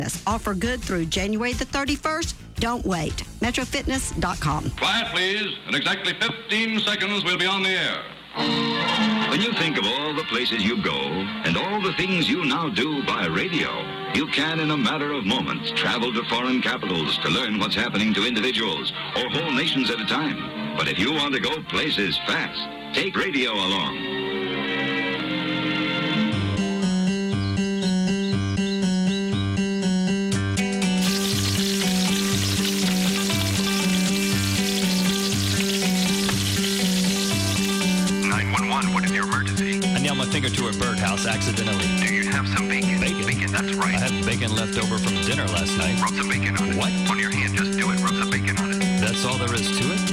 Offer good through January the 31st. Don't wait. MetroFitness.com. Quiet, please. In exactly 15 seconds, we'll be on the air. When you think of all the places you go and all the things you now do by radio, you can, in a matter of moments, travel to foreign capitals to learn what's happening to individuals or whole nations at a time. But if you want to go places fast, take radio along. To a birdhouse accidentally. Do you have some bacon? Bacon, that's right. I had bacon left over from dinner last night. Rub some bacon on it. What? On your hand, just do it. Rub some bacon on it. That's all there is to it?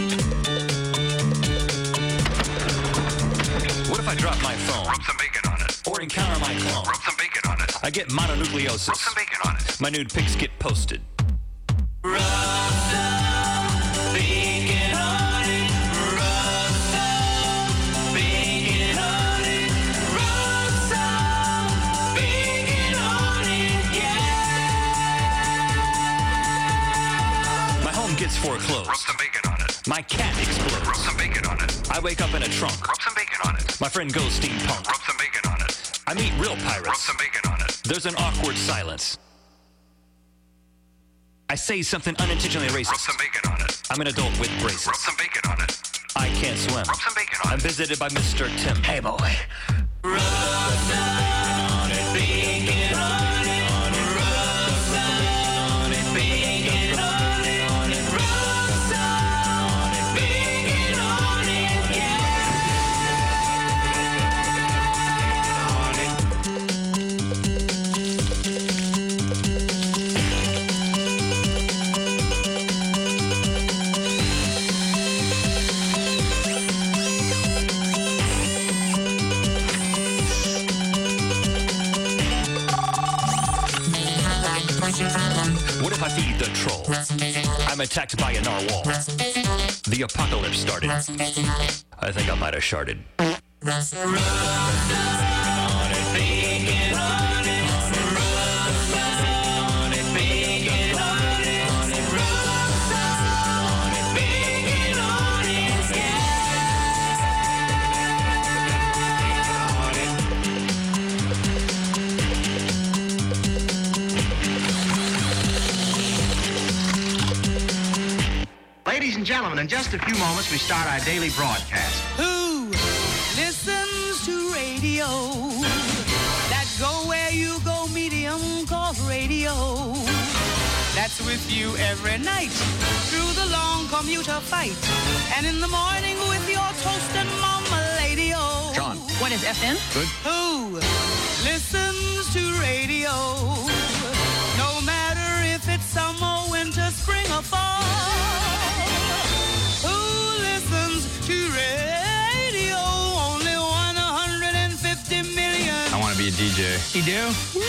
What if I drop my phone? Rub some bacon on it. Or encounter my clone? Rub some bacon on it. I get mononucleosis. Rub some bacon on it. My nude pics get posted. Rub some bacon on it. Rub some bacon on it. Rub some bacon on it, yeah. My home gets foreclosed. Rub some bacon on it. My cat explodes. Rub some bacon on it. I wake up in a trunk. Rub some bacon on it. My friend goes steampunk. Rub some bacon on it. I meet real pirates. Rub some bacon on it. There's an awkward silence. I say something unintentionally racist. Rub some bacon on it. I'm an adult with braces. Rub some bacon on it. I can't swim. Rub some bacon on it. I'm visited by Mr. Tim. Hey, boy. Rub some bacon on it. Bacon on it. Rub some bacon on it. Rub some bacon on it, yeah. What if I feed the troll? I'm attacked by a narwhal. The apocalypse started. I think I might have sharded. Rub some bacon on it. Bacon on it. Rub some bacon on it. Rub some bacon on it, Ladies and gentlemen, in just a few moments, we start our daily broadcast. Who listens to radio? That go where you go medium called radio. That's with you every night through the long commuter fight. And in the morning with your toast and mama-lady-o. John. What is FM? Good. Who listens to radio? No matter if it's summer, winter, spring, or fall. Who listens to radio? Only 150 million. I want to be a DJ. You do?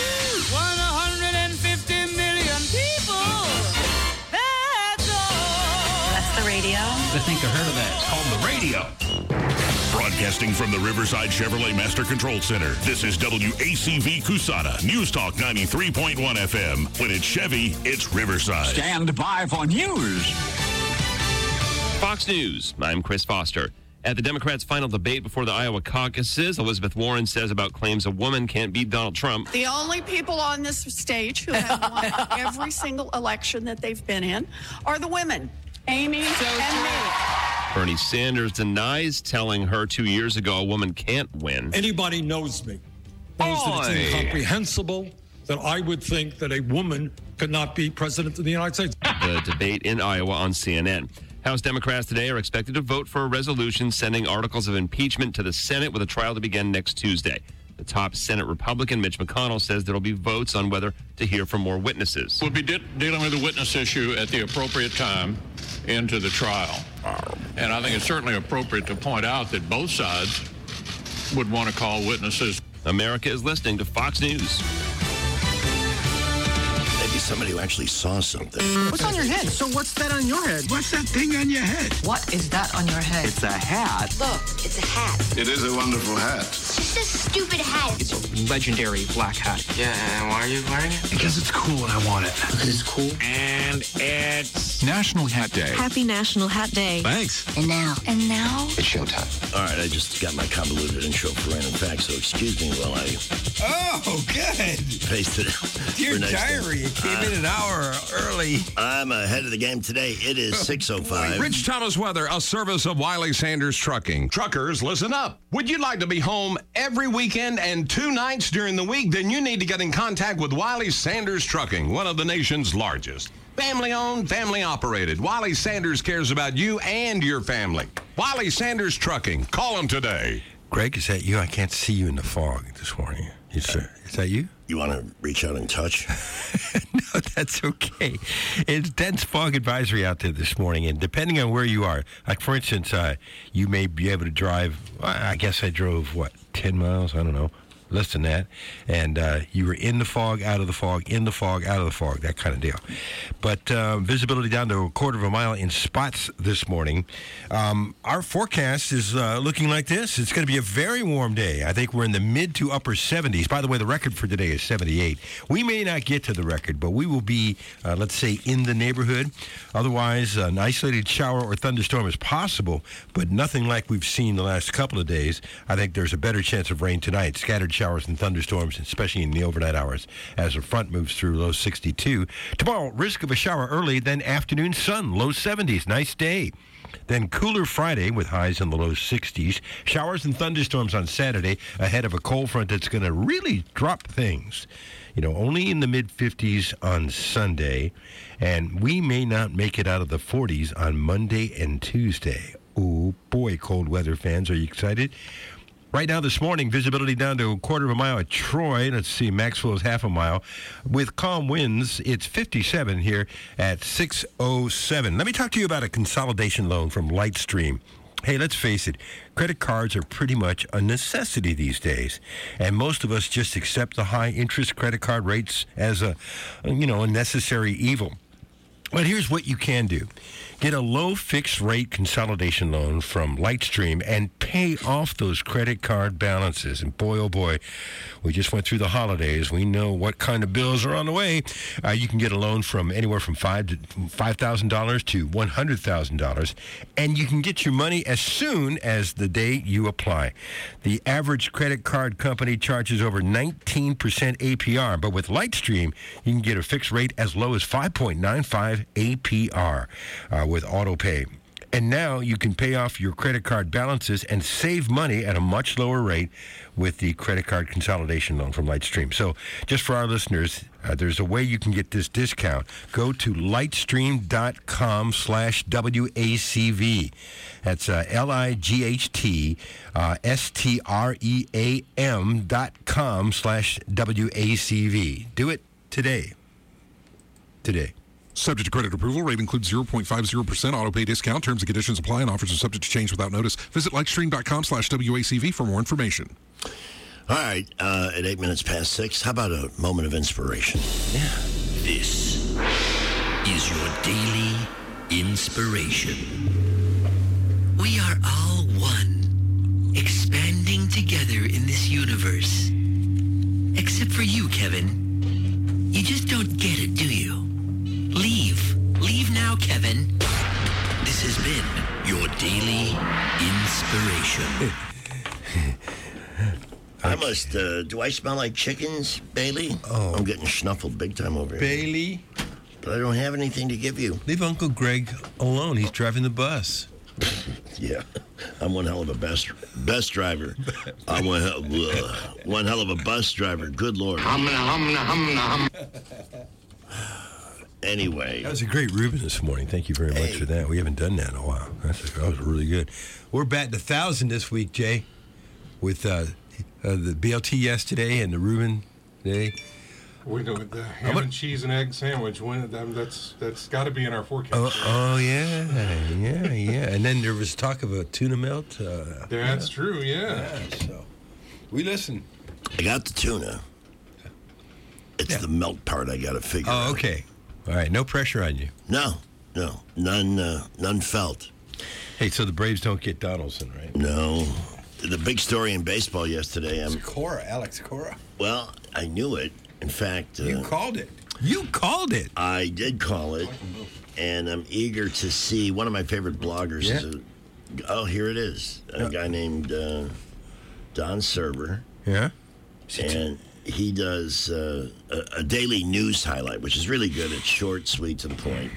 150 million people. That's all. That's the radio. I think I heard of that. It's called the radio. Broadcasting from the Riverside Chevrolet Master Control Center, this is WACV Cusana, News Talk 93.1 FM. When it's Chevy, it's Riverside. Stand by for news. Fox News, I'm Chris Foster. At the Democrats' final debate before the Iowa caucuses, Elizabeth Warren says about claims a woman can't beat Donald Trump. The only people on this stage who have won every single election that they've been in are the women, Amy and me. Bernie Sanders denies telling her 2 years ago a woman can't win. Anybody knows me knows that it's incomprehensible that I would think that a woman could not be president of the United States. The debate in Iowa on CNN. House Democrats today are expected to vote for a resolution sending articles of impeachment to the Senate with a trial to begin next Tuesday. The top Senate Republican, Mitch McConnell, says there will be votes on whether to hear from more witnesses. We'll be dealing with the witness issue at the appropriate time into the trial. And I think it's certainly appropriate to point out that both sides would want to call witnesses. America is listening to Fox News. Maybe some somebody who actually saw something. What's on your head? So what's that on your head? What's that thing on your head? What is that on your head? It's a hat. Look, it's a hat. It is a wonderful hat. It's just a stupid hat. It's a legendary black hat. Yeah, and why are you wearing it? Because it's cool and I want it. Because it's cool. And it's National Hat Day. Happy National Hat Day. Thanks. And now? It's showtime. All right, I just got my convoluted intro for random facts, so excuse me while I Oh, good. paste it. Dear for next diary, time. you came in an hour early. I'm ahead of the game today. It is 6:05. Rich Thomas Weather, a service of Wiley Sanders Trucking. Truckers, listen up. Would you like to be home every weekend and 2 nights during the week? Then you need to get in contact with Wiley Sanders Trucking, one of the nation's largest. Family owned, family operated. Wiley Sanders cares about you and your family. Wiley Sanders Trucking. Call them today. Greg, is that you? I can't see you in the fog this morning. Is that you? You want to reach out and touch? No, that's okay. It's dense fog advisory out there this morning, and depending on where you are, like for instance, you may be able to drive, I guess I drove, 10 miles? I don't know. Less than that. And you were in the fog, out of the fog, in the fog, out of the fog, that kind of deal. But visibility down to a quarter of a mile in spots this morning. Our forecast is looking like this. It's going to be a very warm day. I think we're in the mid to upper 70s. By the way, the record for today is 78. We may not get to the record, but we will be, let's say, in the neighborhood. Otherwise, an isolated shower or thunderstorm is possible, but nothing like we've seen the last couple of days. I think there's a better chance of rain tonight. Scattered showers and thunderstorms, especially in the overnight hours as the front moves through, low 62. Tomorrow, risk of a shower early, then afternoon sun, low 70s. Nice day. Then cooler Friday with highs in the low 60s. Showers and thunderstorms on Saturday ahead of a cold front that's going to really drop things. Only in the mid-50s on Sunday. And we may not make it out of the 40s on Monday and Tuesday. Oh, boy, cold weather fans. Are you excited? Right now this morning, visibility down to a quarter of a mile at Troy. Let's see, Maxwell is half a mile. With calm winds, it's 57 here at 6:07. Let me talk to you about a consolidation loan from Lightstream. Hey, let's face it, credit cards are pretty much a necessity these days. And most of us just accept the high interest credit card rates as a necessary evil. But here's what you can do. Get a low fixed rate consolidation loan from Lightstream and pay off those credit card balances. And boy, oh boy, we just went through the holidays. We know what kind of bills are on the way. You can get a loan from anywhere from $5,000 to $100,000. And you can get your money as soon as the day you apply. The average credit card company charges over 19% APR. But with Lightstream, you can get a fixed rate as low as 5.95 APR. With AutoPay. And now you can pay off your credit card balances and save money at a much lower rate with the credit card consolidation loan from Lightstream. So just for our listeners, there's a way you can get this discount. Go to lightstream.com/WACV. That's LIGHTSTREAM.com/WACV. Do it today. Today. Subject to credit approval. Rate includes 0.50% auto pay discount. Terms and conditions apply, and offers are subject to change without notice. Visit lightstream.com/WACV for more information. All right, at 8 minutes past 6, how about a moment of inspiration? Yeah. This is your daily inspiration. We are all one, expanding together in this universe. Except for you, Kevin. You just don't get it, do you? Leave. Leave now, Kevin. This has been your daily inspiration. I must, do I smell like chickens, Bailey? Oh. I'm getting snuffled big time over here. Bailey? But I don't have anything to give you. Leave Uncle Greg alone. He's driving the bus. Yeah, I'm one hell of a bus driver. I'm one hell of a bus driver. Good Lord. Anyway. That was a great Reuben this morning. Thank you very much for that. We haven't done that in a while. That was really good. We're batting 1,000 this week, Jay, with the BLT yesterday and the Reuben today. We know the ham and cheese and egg sandwich. That's got to be in our forecast. Oh yeah. And then there was talk of a tuna melt. That's true. Yeah. So we listen. I got the tuna. It's the melt part I got to figure out. Oh, okay. All right, no pressure on you. No, none felt. Hey, so the Braves don't get Donaldson, right? No. The big story in baseball yesterday. Alex Cora. Well, I knew it. In fact, you called it. You called it. I did call it, and I'm eager to see. One of my favorite bloggers is here it is. A guy named Don Server. Yeah. And he does a daily news highlight, which is really good. It's short, sweet, to the point.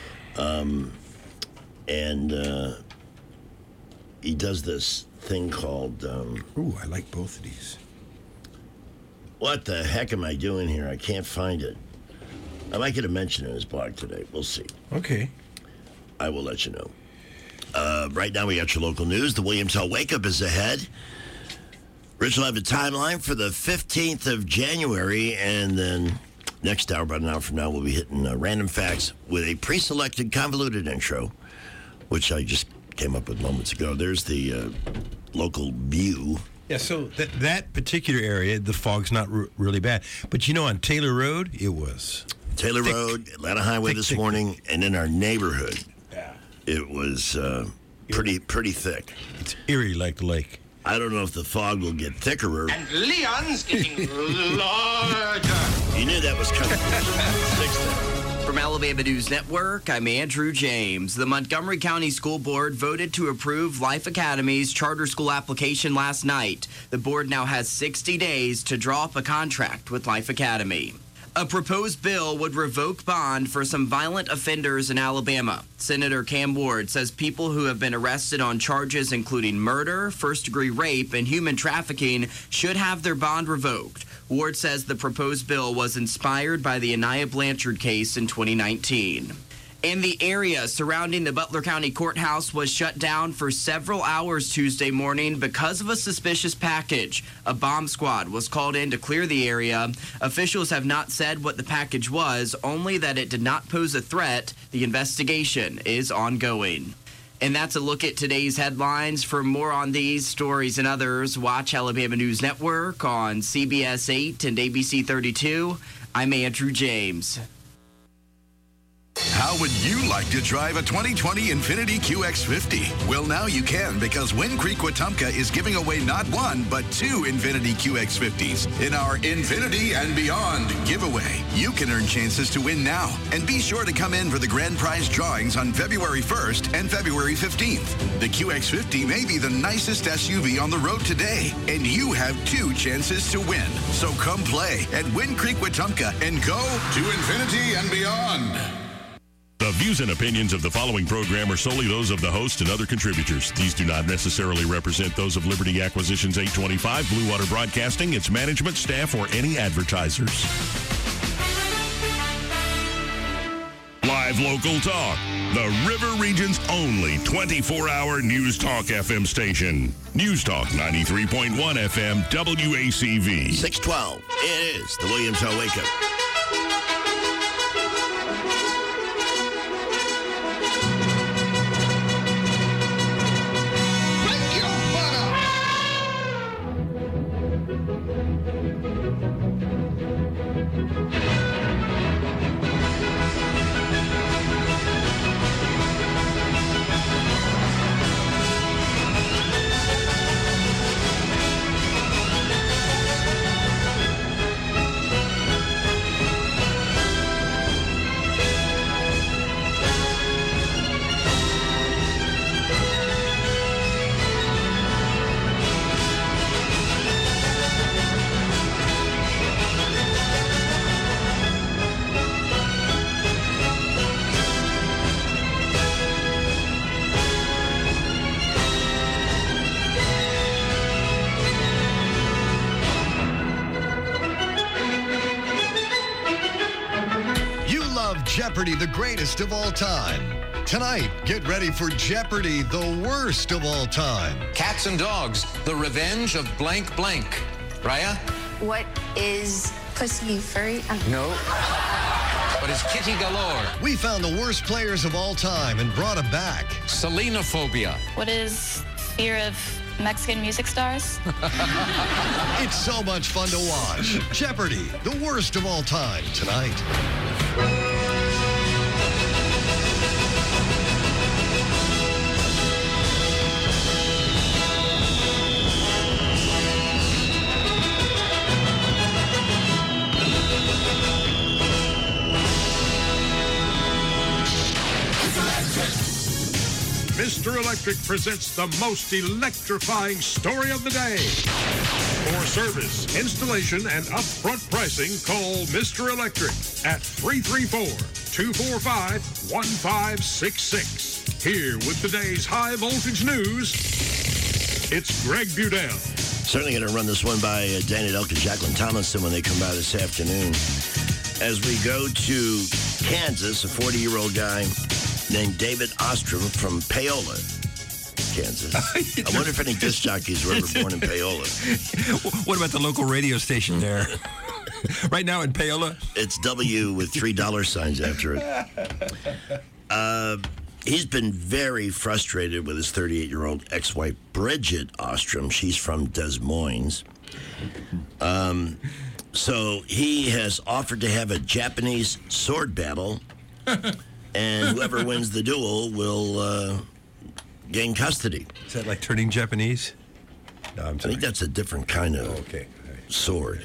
And he does this thing called... Ooh, I like both of these. What the heck am I doing here? I can't find it. I might get a mention in his blog today. We'll see. Okay. I will let you know. Right now we got your local news. The Williams Hall Wake Up is ahead. Rich will have a timeline for the 15th of January, and then next hour, about an hour from now, we'll be hitting random facts with a pre-selected convoluted intro, which I just came up with moments ago. There's the local view. Yeah, so that particular area, the fog's not really bad. But, on Taylor Road, it was. Taylor Road, Atlanta Highway this morning, and in our neighborhood, it was pretty thick. It's eerie like the lake. I don't know if the fog will get thicker. And Leon's getting larger. You knew that was coming. From Alabama News Network, I'm Andrew James. The Montgomery County School Board voted to approve Life Academy's charter school application last night. The board now has 60 days to draw up a contract with Life Academy. A proposed bill would revoke bond for some violent offenders in Alabama. Senator Cam Ward says people who have been arrested on charges including murder, first-degree rape, and human trafficking should have their bond revoked. Ward says the proposed bill was inspired by the Anaya Blanchard case in 2019. And the area surrounding the Butler County Courthouse was shut down for several hours Tuesday morning because of a suspicious package. A bomb squad was called in to clear the area. Officials have not said what the package was, only that it did not pose a threat. The investigation is ongoing. And that's a look at today's headlines. For more on these stories and others, watch Alabama News Network on CBS 8 and ABC 32. I'm Andrew James. How would you like to drive a 2020 Infiniti QX50? Well, now you can, because Wind Creek Wetumpka is giving away not one, but two Infiniti QX50s in our Infinity and Beyond giveaway. You can earn chances to win now, and be sure to come in for the grand prize drawings on February 1st and February 15th. The QX50 may be the nicest SUV on the road today, and you have two chances to win. So come play at Wind Creek Wetumpka and go to Infinity and Beyond. The views and opinions of the following program are solely those of the host and other contributors. These do not necessarily represent those of Liberty Acquisitions 825, Blue Water Broadcasting, its management, staff, or any advertisers. Live local talk. The River Region's only 24-hour News Talk FM station. News Talk 93.1 FM, WACV. 612. It is the Williams Hall Wake Up. Jeopardy, the greatest of all time. Tonight, get ready for Jeopardy, the worst of all time. Cats and Dogs, The Revenge of Blank Blank. Raya? What is pussy furry? No. What is Kitty Galore? We found the worst players of all time and brought them back. Selenophobia. What is fear of Mexican music stars? It's so much fun to watch. Jeopardy, the worst of all time, tonight. Mr. Electric presents the most electrifying story of the day. For service, installation, and upfront pricing, call Mr. Electric at 334-245-1566. Here with today's high voltage news, it's Greg Budell. Certainly going to run this one by Danny Delk and Jacqueline Tomlinson when they come by this afternoon. As we go to Kansas, a 40-year-old guy named David Ostrom from Paola, Kansas. I wonder if any disc jockeys were ever born in Paola. What about the local radio station there? Right now in Paola? It's W with $3 signs after it. He's been very frustrated with his 38-year-old ex-wife, Bridget Ostrom. She's from Des Moines. So he has offered to have a Japanese sword battle, and whoever wins the duel will gain custody. Is that like turning Japanese? No, I think that's a different kind of sword.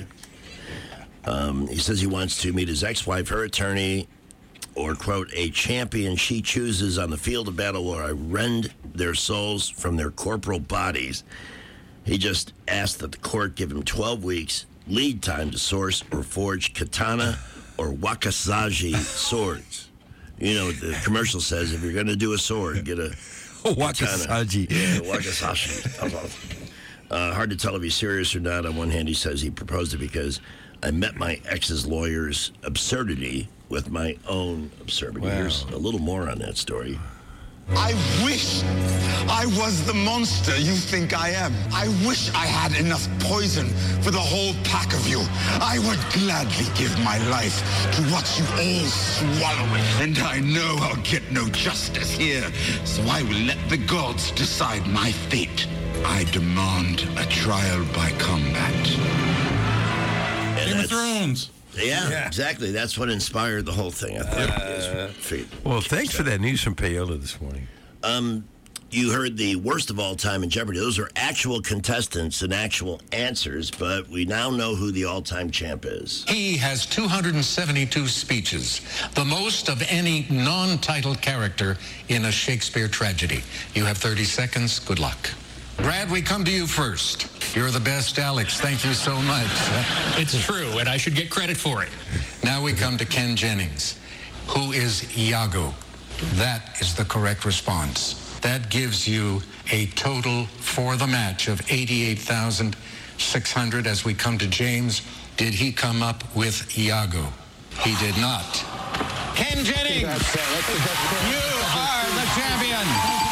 He says he wants to meet his ex-wife, her attorney, or, quote, a champion she chooses on the field of battle where I rend their souls from their corporal bodies. He just asked that the court give him 12 weeks lead time to source or forge katana or wakizashi swords. You know what the commercial says, if you're going to do a sword, get a wakizashi. Yeah, wakizashi. Hard to tell if he's serious or not. On one hand, he says he proposed it because I met my ex's lawyer's absurdity with my own absurdity. Wow. Here's a little more on that story. I wish I was the monster you think I am. I wish I had enough poison for the whole pack of you. I would gladly give my life to watch you all swallow it. And I know I'll get no justice here, so I will let the gods decide my fate. I demand a trial by combat. Game of Thrones. Yeah, exactly. That's what inspired the whole thing, I think. Well, thanks for that news from Paola this morning. You heard the worst of all time in Jeopardy. Those are actual contestants and actual answers, but we now know who the all-time champ is. He has 272 speeches, the most of any non-titled character in a Shakespeare tragedy. You have 30 seconds. Good luck. Brad, we come to you first. You're the best, Alex. Thank you so much. It's true, and I should get credit for it. Now we come to Ken Jennings. Who is Iago? That is the correct response. That gives you a total for the match of 88,600. As we come to James, did he come up with Iago? He did not. Ken Jennings, you are the champion.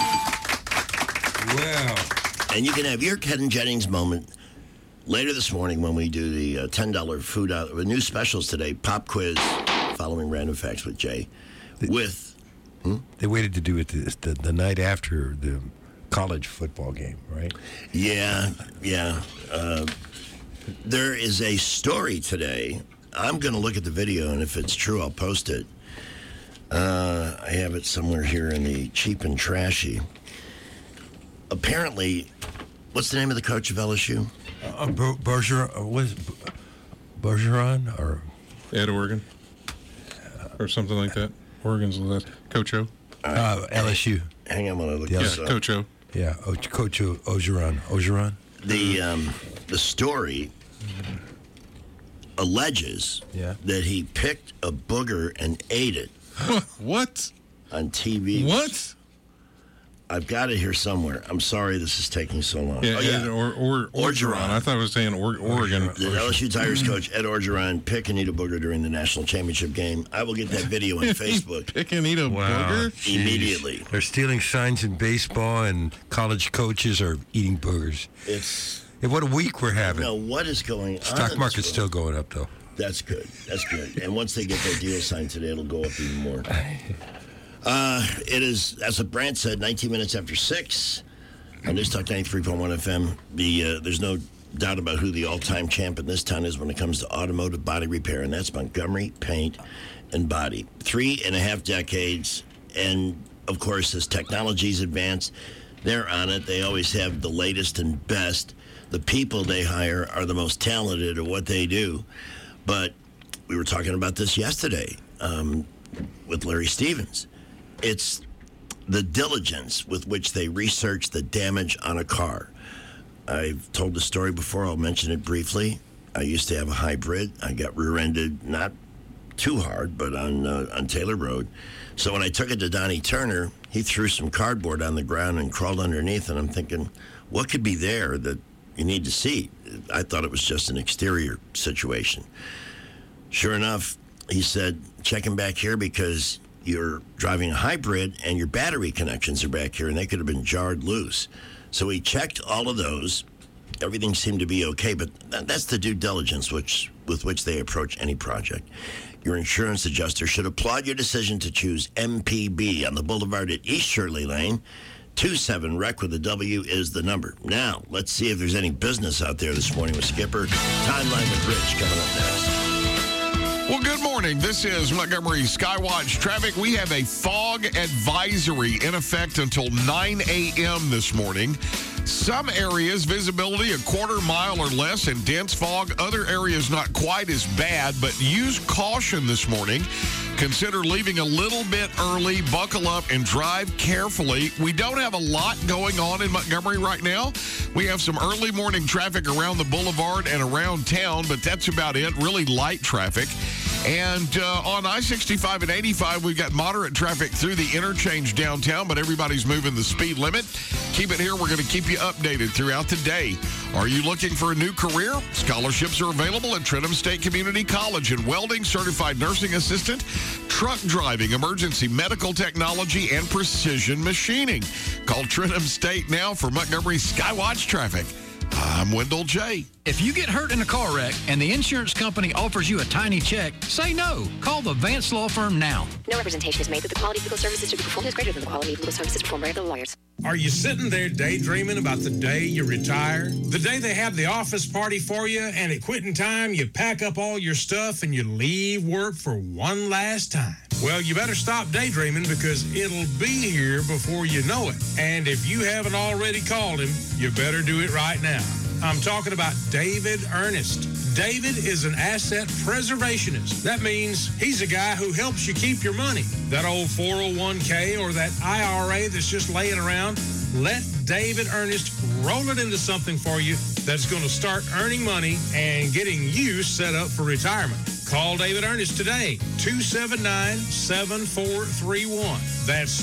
Wow. And you can have your Ken Jennings moment later this morning when we do the $10 food out. New specials today, pop quiz, following random facts with Jay. They waited to do it the night after the college football game, right? Yeah. There is a story today. I'm going to look at the video, and if it's true, I'll post it. I have it somewhere here in the cheap and trashy. Apparently, what's the name of the coach of LSU? Bergeron or Ed Oregon or something like that. Oregon's last. Coach O. LSU. Hang on, I'm gonna look this up. Coach O. Yeah, Coach Ogeron. The story alleges that he picked a booger and ate it. What? On TV. What? I've got it here somewhere. I'm sorry this is taking so long. Yeah, Orgeron. I thought I was saying Oregon. The LSU Tigers coach, Ed Orgeron, pick and eat a booger during the national championship game. I will get that video on Facebook. Pick and eat a booger? Immediately. They're stealing signs in baseball, and college coaches are eating boogers. What a week we're having. I don't know what is going on. Stock market's still going up, though. That's good. And once they get their deal signed today, it'll go up even more. It is, as Brant said, 19 minutes after 6 on News Talk 93.1 FM. There's no doubt about who the all-time champ in this town is when it comes to automotive body repair, and that's Montgomery Paint and Body. 3.5 decades, and, of course, as technology's advanced, they're on it. They always have the latest and best. The people they hire are the most talented at what they do. But we were talking about this yesterday with Larry Stevens. It's the diligence with which they research the damage on a car. I've told the story before. I'll mention it briefly. I used to have a hybrid. I got rear-ended, not too hard, but on Taylor Road. So when I took it to Donnie Turner, he threw some cardboard on the ground and crawled underneath, and I'm thinking, what could be there that you need to see? I thought it was just an exterior situation. Sure enough, he said, check him back here because you're driving a hybrid and your battery connections are back here and they could have been jarred loose. So he checked all of those. Everything seemed to be okay, but that's the due diligence with which they approach any project. Your insurance adjuster should applaud your decision to choose MPB on the boulevard at East Shirley Lane. 27-REC with a W is the number. Now, let's see if there's any business out there this morning with Skipper. Timeline with Rich coming up next. Well, good morning. This is Montgomery Skywatch Traffic. We have a fog advisory in effect until 9 a.m. this morning. Some areas, visibility a quarter mile or less in dense fog. Other areas not quite as bad, but use caution this morning. Consider leaving a little bit early, buckle up, and drive carefully. We don't have a lot going on in Montgomery right now. We have some early morning traffic around the boulevard and around town, but that's about it. Really light traffic. And on I-65 and 85, we've got moderate traffic through the interchange downtown, but everybody's moving the speed limit. Keep it here. We're going to keep you updated throughout the day. Are you looking for a new career? Scholarships are available at Trentham State Community College in welding, certified nursing assistant, truck driving, emergency medical technology, and precision machining. Call Trentham State now for Montgomery Skywatch Traffic. I'm Wendell J. If you get hurt in a car wreck and the insurance company offers you a tiny check, say no. Call the Vance Law Firm now. No representation is made that the quality of legal services to be performed is greater than the quality of legal services performed by other lawyers. Are you sitting there daydreaming about the day you retire? The day they have the office party for you, and at quitting time, you pack up all your stuff and you leave work for one last time? Well, you better stop daydreaming because it'll be here before you know it. And if you haven't already called him, you better do it right now. I'm talking about David Ernest. David is an asset preservationist. That means he's a guy who helps you keep your money. That old 401k or that IRA that's just laying around, let David Ernest roll it into something for you that's going to start earning money and getting you set up for retirement. Call David Ernest today, 279-7431. That's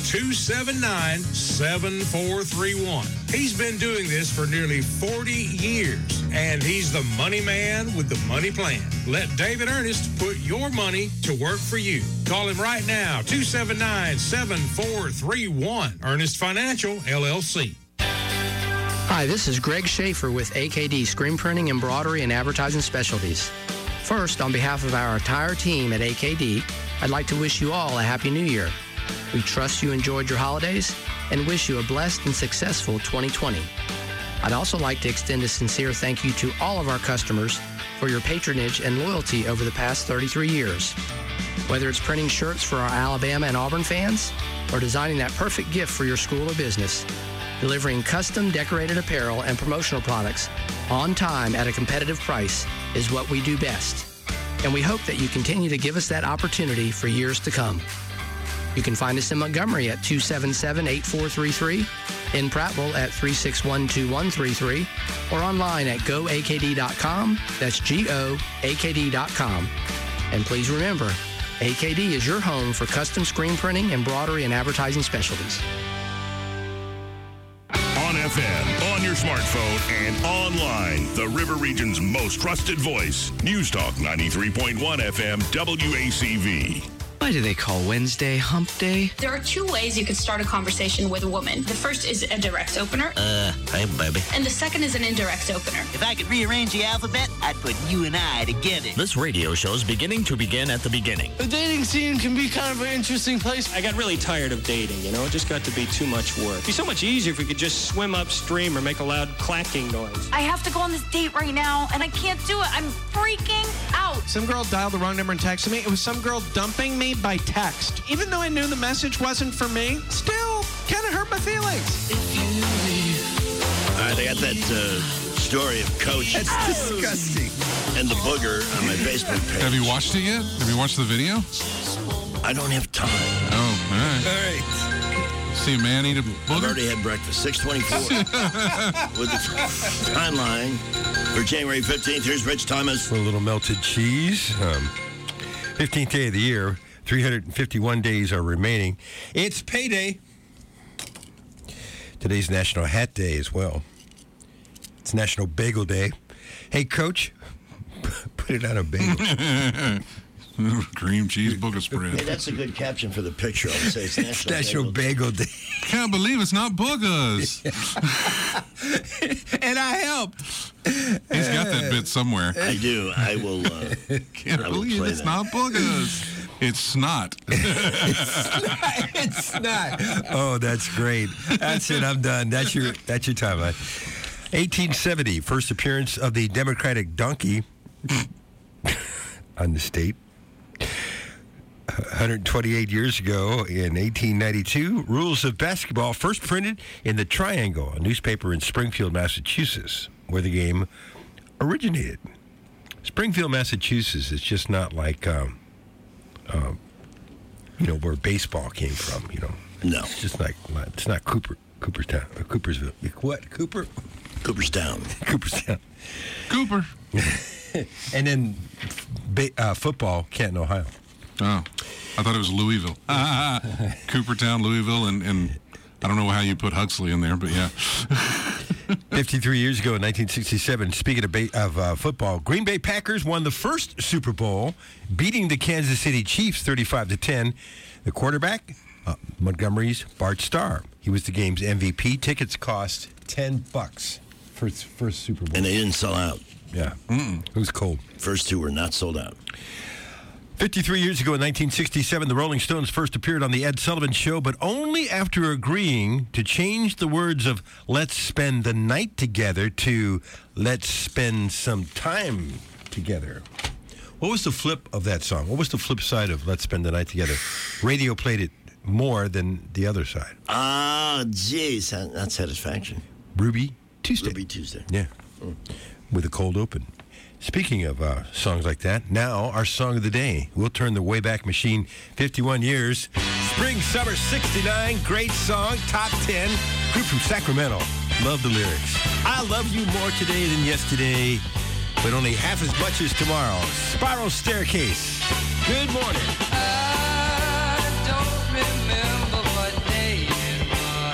279-7431. He's been doing this for nearly 40 years, and he's the money man with the money plan. Let David Ernest put your money to work for you. Call him right now, 279-7431. Ernest Financial, LLC. Hi, this is Greg Schaefer with AKD Screen Printing, Embroidery, and Advertising Specialties. First, on behalf of our entire team at AKD, I'd like to wish you all a Happy New Year. We trust you enjoyed your holidays and wish you a blessed and successful 2020. I'd also like to extend a sincere thank you to all of our customers for your patronage and loyalty over the past 33 years. Whether it's printing shirts for our Alabama and Auburn fans or designing that perfect gift for your school or business, delivering custom decorated apparel and promotional products on time at a competitive price is what we do best. And we hope that you continue to give us that opportunity for years to come. You can find us in Montgomery at 277-8433, in Prattville at 361-2133, or online at goakd.com. That's goakd.com. And please remember, AKD is your home for custom screen printing, embroidery, and advertising specialties. On FM, on your smartphone, and online. The River Region's most trusted voice. News Talk 93.1 FM, WACV. Why do they call Wednesday Hump Day? There are two ways you could start a conversation with a woman. The first is a direct opener. Hi, baby. And the second is an indirect opener. If I could rearrange the alphabet, I'd put you and I together. This radio show's beginning to begin at the beginning. The dating scene can be kind of an interesting place. I got really tired of dating, you know? It just got to be too much work. It'd be so much easier if we could just swim upstream or make a loud clacking noise. I have to go on this date right now, and I can't do it. I'm freaking out. Some girl dialed the wrong number and texted me. It was some girl dumping me by text. Even though I knew the message wasn't for me, still kind of hurt my feelings. All right, I got that story of Coach. That's disgusting. And the booger on my Facebook page. Have you watched it yet? Have you watched the video? I don't have time. Oh, all right. All right. See a man eat a I've booger? already had breakfast. 6:24 with the timeline for January 15th. Here's Rich Thomas. With a little melted cheese. 15th day of the year. 351 days are remaining. It's payday. Today's National Hat Day as well. It's National Bagel Day. Hey, Coach, put it on a bagel. Cream cheese booger spread. Hey, that's a good caption for the picture. I would say it's National Bagel Day. Can't believe it's not boogers. And I helped. He's got that bit somewhere. I do. I will. Can't I will believe play it's that. not boogers. It's snot. It's not. Oh, that's great. That's it. I'm done. That's your timeline. 1870, first appearance of the Democratic donkey on the state. 128 years ago, in 1892, rules of basketball first printed in the Triangle, a newspaper in Springfield, Massachusetts, where the game originated. Springfield, Massachusetts is just not like, where baseball came from, No. It's just like, it's not Cooperstown, or Coopersville. What? Cooperstown. Cooperstown. Cooper. And then football, Canton, Ohio. Oh, I thought it was Louisville. Coopertown, Louisville, and I don't know how you put Huxley in there, but yeah. 53 years ago in 1967, speaking of football, Green Bay Packers won the first Super Bowl, beating the Kansas City Chiefs 35-10. The quarterback, Montgomery's Bart Starr. He was the game's MVP. Tickets cost $10 for its first Super Bowl. And they didn't sell out. Yeah. It was cold. First two were not sold out. 53 years ago in 1967, the Rolling Stones first appeared on The Ed Sullivan Show, but only after agreeing to change the words of "Let's spend the night together" to "Let's spend some time together." What was the flip of that song? What was the flip side of "Let's spend the night together"? Radio played it more than the other side. Geez, not Satisfaction. Ruby Tuesday. Ruby Tuesday. Yeah. With a cold open. Speaking of songs like that, now our song of the day. We'll turn the Wayback Machine 51 years. Spring, Summer 69, great song, top 10. Group from Sacramento. Love the lyrics. I love you more today than yesterday, but only half as much as tomorrow. Spiral Staircase. Good morning. I don't remember what day it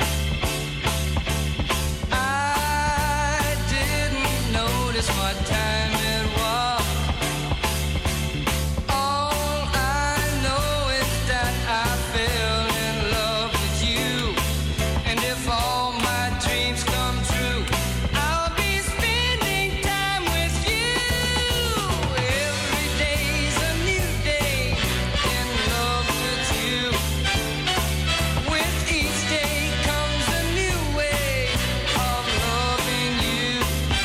was. I didn't notice what time it was. All I know is that I fell in love with you. And if all my dreams come true, I'll be spending time with you. Every day's a new day in love with you. With each day comes a new way of loving you.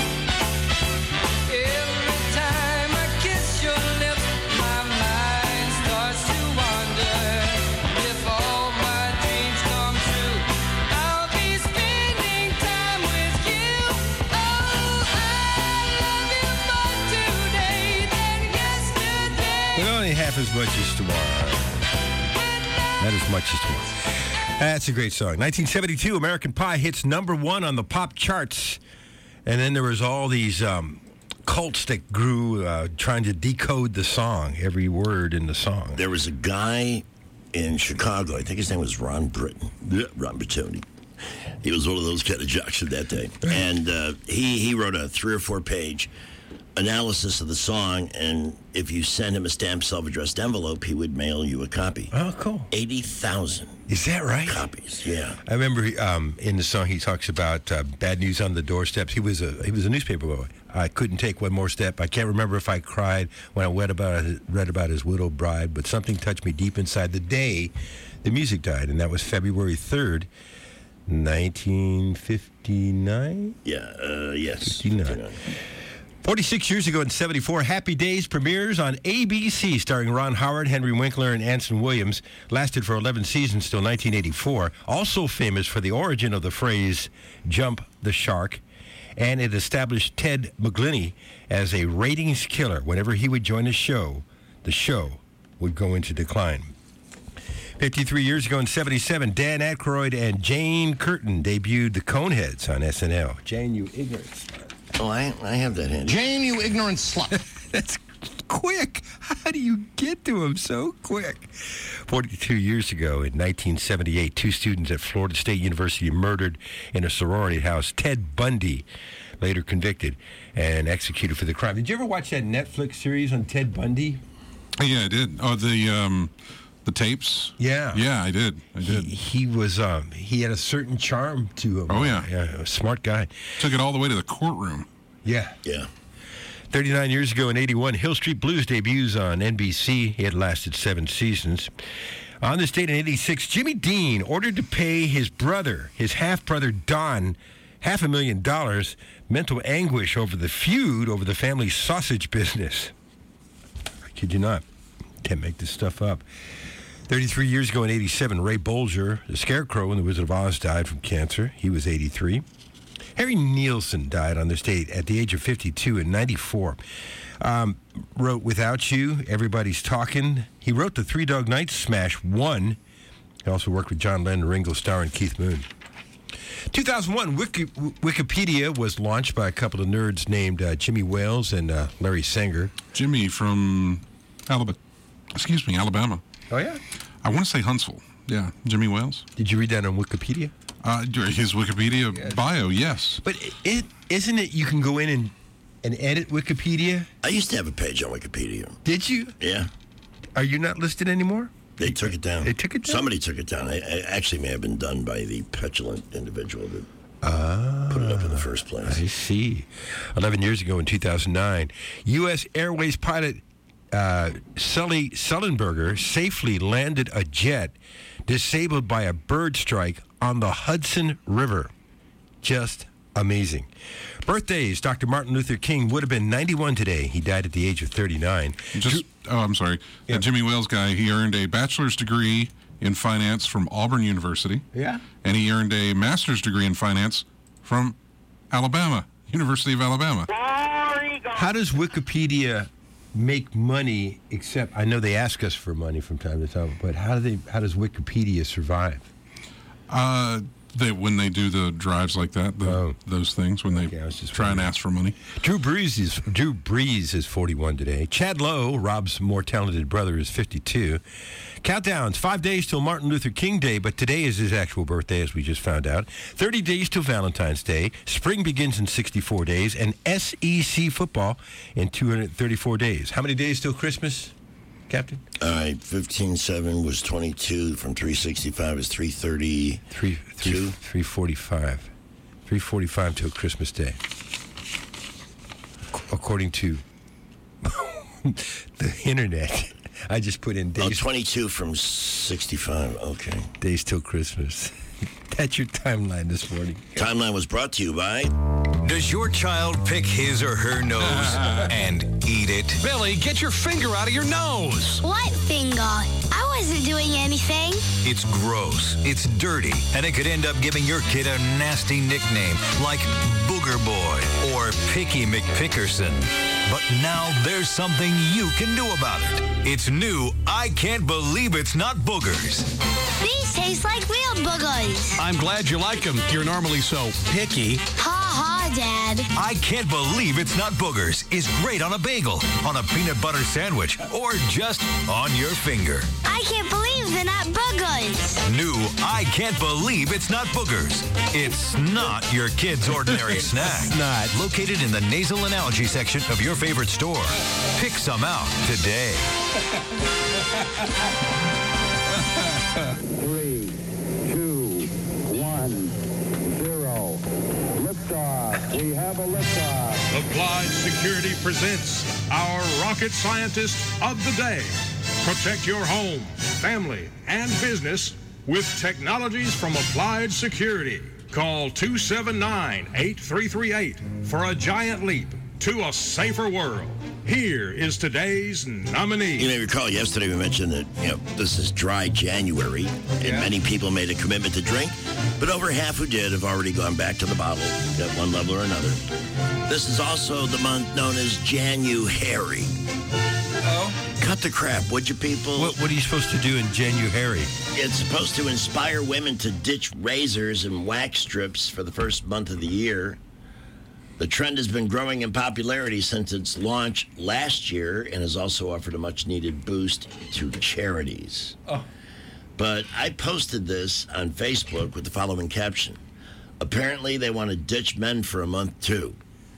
Every time I kiss your lips, my mind starts to wander. If all my dreams come true, I'll be spending time with you. Oh, I love you more today than yesterday. But only half as much as tomorrow. Not as much as tomorrow. That's a great song. 1972, American Pie hits number one on the pop charts. And then there was all these cults that grew trying to decode the song, every word in the song. There was a guy in Chicago, I think his name was Ron Britton. Ron Bertoni. He was one of those kind of jocks at that day. And he wrote a 3 or 4 page analysis of the song, and if you sent him a stamped self-addressed envelope, he would mail you a copy. Oh, cool. 80,000. Is that right? Copies, yeah. I remember in the song he talks about bad news on the doorsteps. He was a newspaper boy. I couldn't take one more step. I can't remember if I cried when I read about his widowed bride, but something touched me deep inside the day the music died, and that was February 3rd, 1959? Yes. 59. 46 years ago in 74, Happy Days premieres on ABC, starring Ron Howard, Henry Winkler, and Anson Williams. Lasted for 11 seasons till 1984. Also famous for the origin of the phrase, jump the shark. And it established Ted McGliney as a ratings killer. Whenever he would join the show would go into decline. 53 years ago in 77, Dan Aykroyd and Jane Curtin debuted the Coneheads on SNL. Jane, you ignorant slut. Oh, I have that handy. Jane, you ignorant slut. That's quick. How do you get to him so quick? 42 years ago in 1978, 2 students at Florida State University murdered in a sorority house. Ted Bundy, later convicted and executed for the crime. Did you ever watch that Netflix series on Ted Bundy? Yeah, I did. Oh, the tapes? Yeah. Yeah, I did. He was, he had a certain charm to him. Oh, yeah. A smart guy. Took it all the way to the courtroom. Yeah. Yeah. 39 years ago in 81, Hill Street Blues debuts on NBC. It lasted 7 seasons. On this date in 86, Jimmy Dean ordered to pay his brother, his half-brother Don, $500,000 mental anguish over the feud over the family sausage business. I kid you not. Can't make this stuff up. 33 years ago in 87, Ray Bolger, the Scarecrow in The Wizard of Oz, died from cancer. He was 83. Harry Nielsen died on this date at the age of 52 in 94. Wrote Without You, Everybody's Talking. He wrote the Three Dog Night Smash 1. He also worked with John Lennon, Ringo Starr, and Keith Moon. 2001, Wikipedia was launched by a couple of nerds named Jimmy Wales and Larry Sanger. Jimmy from Alabama. Oh, yeah? I want to say Huntsville. Yeah, Jimmy Wales. Did you read that on Wikipedia? His Wikipedia bio, yes. But isn't it you can go in and edit Wikipedia? I used to have a page on Wikipedia. Did you? Yeah. Are you not listed anymore? They took it down. They took it down? Somebody took it down. It actually may have been done by the petulant individual that put it up in the first place. I see. 11 years ago in 2009, U.S. Airways pilot Sully Sullenberger safely landed a jet disabled by a bird strike on the Hudson River. Just amazing. Birthdays. Dr. Martin Luther King would have been 91 today. He died at the age of 39. I'm sorry. Yeah. The Jimmy Wales guy, he earned a bachelor's degree in finance from Auburn University. Yeah. And he earned a master's degree in finance from Alabama, University of Alabama. How does Wikipedia make money, except I know they ask us for money from time to time, but how does Wikipedia survive? When they do the drives like that, those things, when they try and ask for money. Drew Brees is 41 today. Chad Lowe, Rob's more talented brother, is 52. Countdowns, 5 days till Martin Luther King Day, but today is his actual birthday, as we just found out. 30 days till Valentine's Day. Spring begins in 64 days, and SEC football in 234 days. How many days till Christmas, Captain? All right, 15/7 was 22. From 365 is 330. 345. 345 till Christmas Day. According to the internet. I just put in days. 22 from 65. Okay. Days till Christmas. That's your timeline this morning. Timeline was brought to you by... Does your child pick his or her nose and eat it? Billy, get your finger out of your nose. What finger? I wasn't doing anything. It's gross, it's dirty, and it could end up giving your kid a nasty nickname like Booger Boy or Picky McPickerson. But now there's something you can do about it. It's new. I can't believe it's not boogers. These taste like real boogers. I'm glad you like them. You're normally so picky. Ha, Dad. I can't believe it's not boogers is great on a bagel, on a peanut butter sandwich, or just on your finger. I can't believe they're not boogers. New, I can't believe it's not boogers. It's not your kid's ordinary snack. It's not. Located in the nasal and allergy section of your favorite store. Pick some out today. 3, 2, 1, 0. Liftoff. We have a liftoff. Applied Security presents our rocket scientist of the day. Protect your home, family, and business with technologies from Applied Security. Call 279-8338 for a giant leap to a safer world. Here is today's nominee. You may recall yesterday we mentioned that, this is dry January, and many people made a commitment to drink, but over half who did have already gone back to the bottle at one level or another. This is also the month known as January. Oh? Cut the crap, would you, people? What are you supposed to do in January? It's supposed to inspire women to ditch razors and wax strips for the first month of the year. The trend has been growing in popularity since its launch last year and has also offered a much-needed boost to charities. Oh. But I posted this on Facebook with the following caption. Apparently, they want to ditch men for a month, too.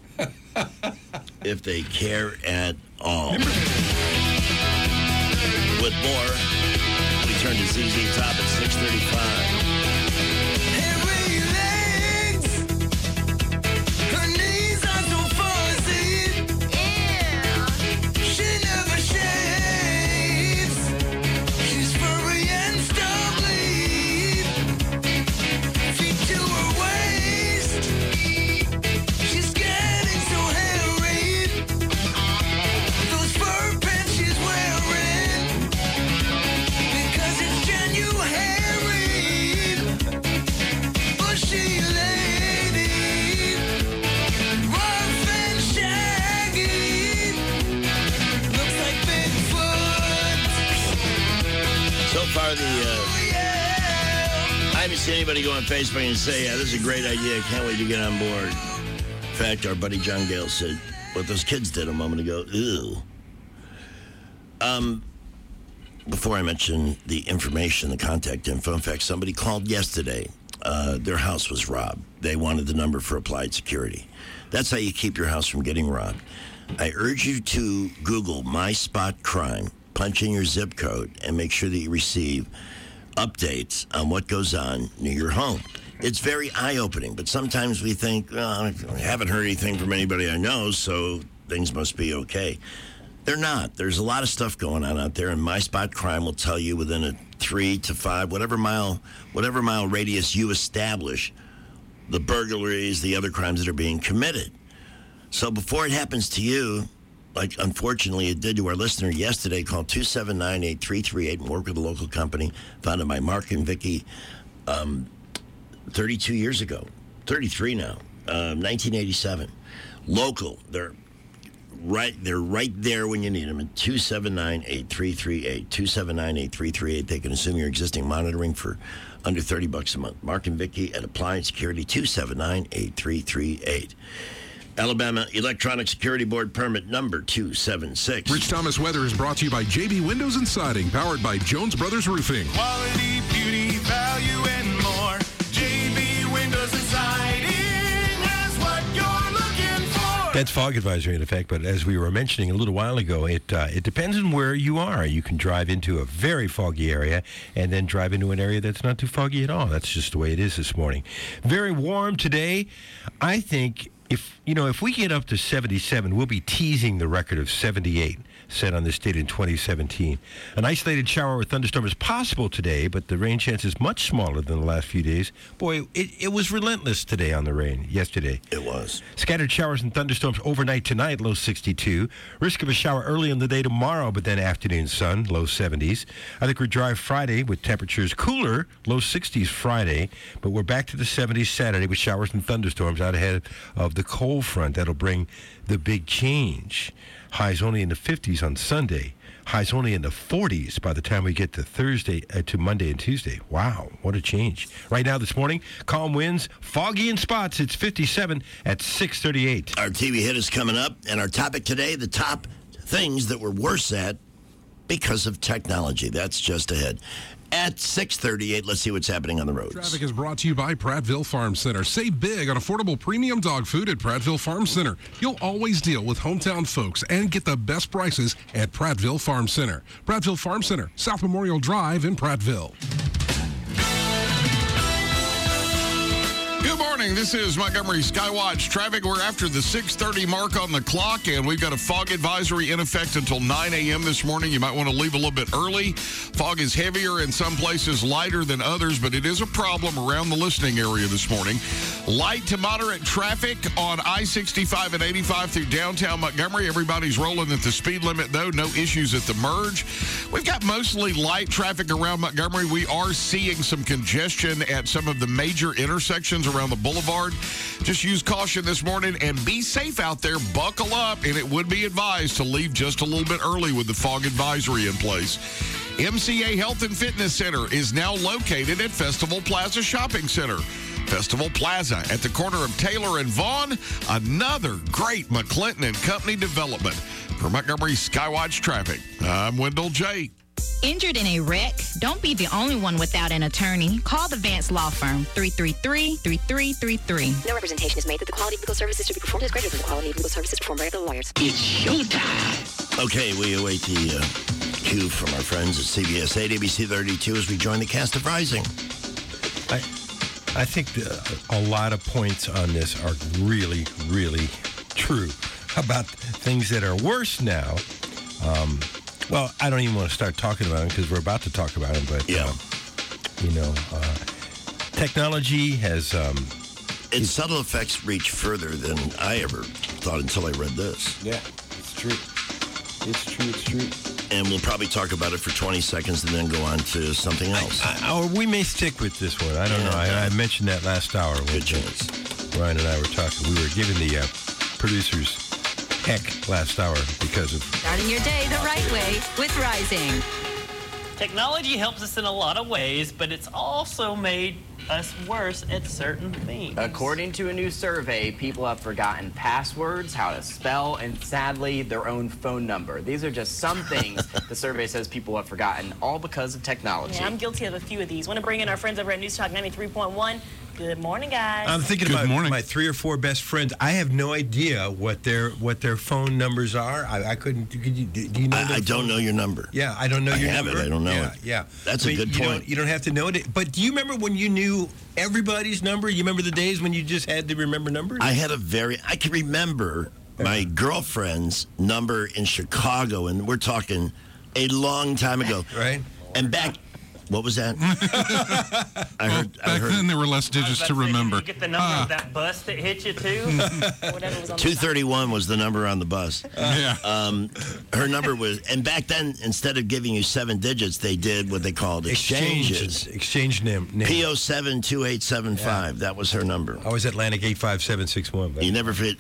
If they care at all. With more, we turn to ZZ Top at 6:35. I haven't seen anybody go on Facebook and say, yeah, this is a great idea. I can't wait to get on board. In fact, our buddy John Gale said what those kids did a moment ago. Ew. Before I mention the information, the contact info, in fact, somebody called yesterday. Their house was robbed. They wanted the number for applied security. That's how you keep your house from getting robbed. I urge you to Google My Spot Crime, punch in your zip code, and make sure that you receive updates on what goes on near your home. It's very eye-opening, but sometimes we think, well, I haven't heard anything from anybody I know, so things must be okay. They're not. There's a lot of stuff going on out there, and My Spot Crime will tell you within a 3 to 5, whatever mile radius you establish, the burglaries, the other crimes that are being committed. So before it happens to you, like unfortunately it did to our listener yesterday, call 279-8338 and work with a local company founded by Mark and Vicky 32 years ago, 33 now, 1987. Local, they're right there when you need them at 279-8338, 279-8338. They can assume your existing monitoring for under $30 a month. Mark and Vicky at Applied Security, 279-8338. Alabama Electronic Security Board permit number 276. Rich Thomas Weather is brought to you by JB Windows and Siding, powered by Jones Brothers Roofing. Quality, beauty, value, and more. JB Windows and Siding has what you're looking for. That's fog advisory in effect, but as we were mentioning a little while ago, it depends on where you are. You can drive into a very foggy area and then drive into an area that's not too foggy at all. That's just the way it is this morning. Very warm today. I think if we get up to 77, we'll be teasing the record of 78 set on this date in 2017. An isolated shower or thunderstorm is possible today, but the rain chance is much smaller than the last few days. Boy, it was relentless today on the rain yesterday. It was. Scattered showers and thunderstorms overnight tonight, low 62. Risk of a shower early in the day tomorrow, but then afternoon sun, low 70s. I think we're dry Friday with temperatures cooler, low 60s Friday, but we're back to the 70s Saturday with showers and thunderstorms out ahead of the cold front. That'll bring the big change. Highs only in the 50s on Sunday. Highs only in the 40s by the time we get to to Monday and Tuesday. Wow, what a change. Right now this morning, calm winds, foggy in spots. It's 57 at 6:38. Our TV hit is coming up, and our topic today, the top things that we're worse at because of technology. That's just ahead. At 6:38, let's see what's happening on the roads. Traffic is brought to you by Prattville Farm Center. Save big on affordable premium dog food at Prattville Farm Center. You'll always deal with hometown folks and get the best prices at Prattville Farm Center. Prattville Farm Center, South Memorial Drive in Prattville. Good morning. This is Montgomery Skywatch traffic. We're after the 6:30 mark on the clock, and we've got a fog advisory in effect until 9 a.m. this morning. You might want to leave a little bit early. Fog is heavier in some places, lighter than others, but it is a problem around the listening area this morning. Light to moderate traffic on I-65 and 85 through downtown Montgomery. Everybody's rolling at the speed limit, though. No issues at the merge. We've got mostly light traffic around Montgomery. We are seeing some congestion at some of the major intersections around the boulevard. Just use caution this morning and be safe out there. Buckle up, and it would be advised to leave just a little bit early with the fog advisory in place. MCA Health and Fitness Center is now located at Festival Plaza Shopping Center. Festival Plaza at the corner of Taylor and Vaughn, another great McClinton and Company development. For Montgomery Skywatch Traffic, I'm Wendell J. Injured in a wreck? Don't be the only one without an attorney. Call the Vance Law Firm, 333-3333. No representation is made that the quality of legal services to be performed is greater than the quality of legal services performed by other lawyers. It's showtime. Okay, we await the cue from our friends at CBS 8, ABC 32 as we join the cast of Rising. I think a lot of points on this are really, really true about things that are worse now. Well, I don't even want to start talking about them because we're about to talk about them. But, technology has... its subtle effects reach further than I ever thought until I read this. Yeah, it's true. It's true. And we'll probably talk about it for 20 seconds and then go on to something else. Or we may stick with this one. I don't know. I mentioned that last hour. Good chance. Ryan and I were talking. We were giving the producers heck last hour because of... Starting your day the right way with Rising. Technology helps us in a lot of ways, but it's also made us worse at certain things. According to a new survey, people have forgotten passwords, how to spell, and sadly, their own phone number. These are just some things the survey says people have forgotten, all because of technology. Yeah, I'm guilty of a few of these. Want to bring in our friends over at News Talk 93.1. Good morning, guys. I'm thinking about my 3 or 4 best friends. I have no idea what their phone numbers are. I couldn't. Do you know? I don't know your number. Yeah, I don't know your number. I don't know it. Yeah. That's a good point. You don't have to know it. But do you remember when you knew everybody's number? You remember the days when you just had to remember numbers? I can remember my girlfriend's number in Chicago, and we're talking a long time ago. Right. And back... What was that? I heard. Then there were less digits to remember. Did you get the number of that bus that hit you, too? 231 was the number on the bus. Yeah. Her number was... And back then, instead of giving you 7 digits, they did what they called exchanges. Exchange name. PO 72875. That was her number. I was Atlantic 85761. You never forget